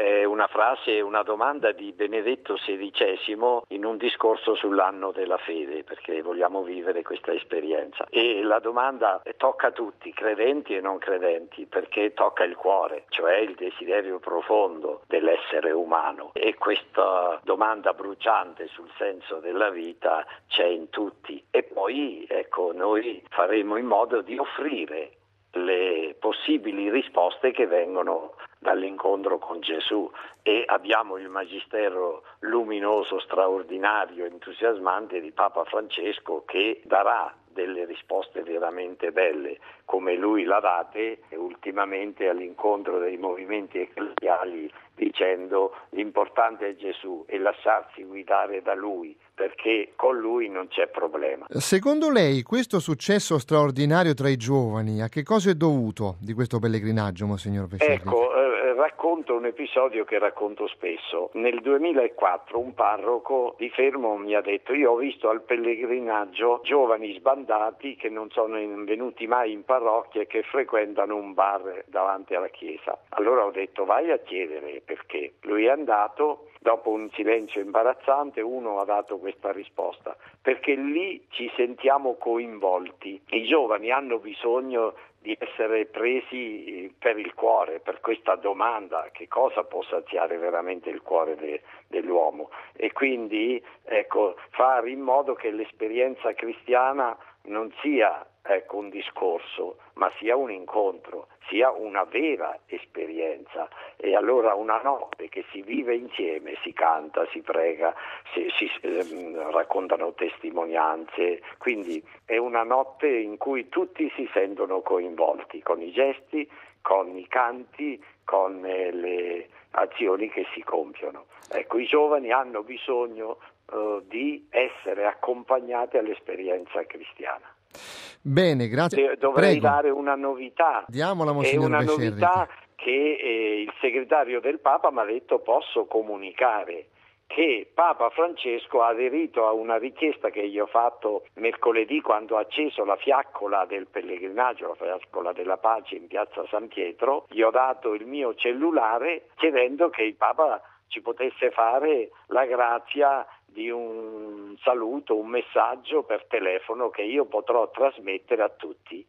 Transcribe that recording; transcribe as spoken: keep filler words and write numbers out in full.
è una frase, una domanda di Benedetto sedicesimo in un discorso sull'anno della fede, perché vogliamo vivere questa esperienza. E la domanda tocca a tutti, credenti e non credenti, perché tocca il cuore, cioè il desiderio profondo dell'essere umano. E questa domanda bruciante sul senso della vita c'è in tutti. E poi, ecco, noi faremo in modo di offrire le possibili risposte che vengono dall'incontro con Gesù, e abbiamo il magistero luminoso, straordinario, entusiasmante di Papa Francesco, che darà delle risposte veramente belle come lui l'ha date ultimamente all'incontro dei movimenti ecclesiali, dicendo l'importante è Gesù e lasciarsi guidare da lui, perché con lui non c'è problema. Secondo lei questo successo straordinario tra i giovani a che cosa è dovuto di questo pellegrinaggio, Monsignor Becerri? Ecco, eh, racconto un episodio che racconto spesso. Nel duemilaquattro un parroco di Fermo mi ha detto: io ho visto al pellegrinaggio giovani sbandati che non sono venuti mai in parrocchia e che frequentano un bar davanti alla chiesa. Allora ho detto: vai a chiedere perché. Lui è andato. Dopo un silenzio imbarazzante uno ha dato questa risposta: perché lì ci sentiamo coinvolti. I giovani hanno bisogno di essere presi per il cuore, per questa domanda: che cosa può saziare veramente il cuore de, dell'uomo? E quindi ecco, fare in modo che l'esperienza cristiana non sia ecco un discorso, ma sia un incontro, sia una vera esperienza. E allora una notte che si vive insieme, si canta, si prega, si, si eh, raccontano testimonianze, quindi è una notte in cui tutti si sentono coinvolti con i gesti, con i canti, con eh, le azioni che si compiono. Ecco, i giovani hanno bisogno eh, di essere accompagnati all'esperienza cristiana. Bene, grazie. Dovrei Prego. dare una novità. Diamola, è Monsignor una Becerri. novità che eh, il segretario del Papa mi ha detto posso comunicare, che Papa Francesco ha aderito a una richiesta che io ho fatto mercoledì quando ha acceso la fiaccola del pellegrinaggio, la fiaccola della pace in piazza San Pietro. Gli ho dato il mio cellulare chiedendo che il Papa ci potesse fare la grazia di un saluto, un messaggio per telefono che io potrò trasmettere a tutti.